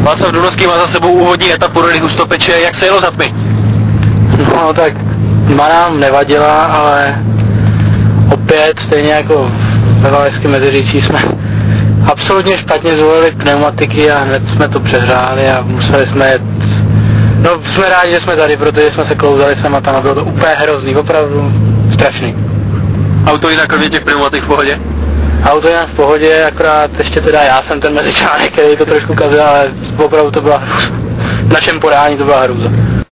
Václav Dunovský má za sebou úvodní etapu Rally Hustopeče, jak se jelo za tmy? No tak tma nám nevadila, ale opět stejně jako ve Valašském Meziříčí jsme absolutně špatně zvolili pneumatiky a hned jsme to přehráli a museli jsme jet. No jsme rádi, že jsme tady, protože jsme se klouzali sem a tam a bylo to úplně hrozný, opravdu strašný. Auto jinak kromě těch pneumatik v pohodě? Auto jinak v pohodě, akorát ještě teda já jsem ten mezičlánek, který to trošku kazil, ale opravdu to byla v našem podání to byla hrůza.